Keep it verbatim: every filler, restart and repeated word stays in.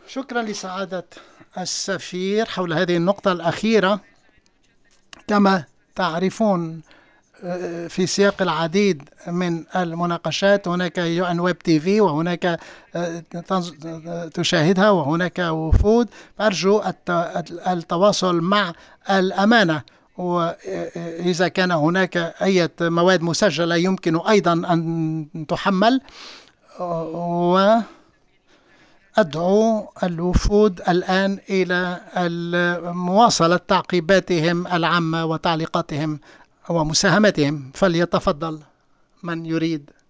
شكرا لسعادة السفير حول هذه النقطة الأخيرة. كما تعرفون، في سياق العديد من المناقشات هناك يو ان ويب تي في، وهناك تشاهدها، وهناك وفود. أرجو التواصل مع الأمانة، وإذا كان هناك أي مواد مسجلة يمكن أيضا أن تحمل. وأدعو الوفود الآن إلى مواصلة تعقيباتهم العامة وتعليقاتهم ومساهمتهم. فليتفضل من يريد.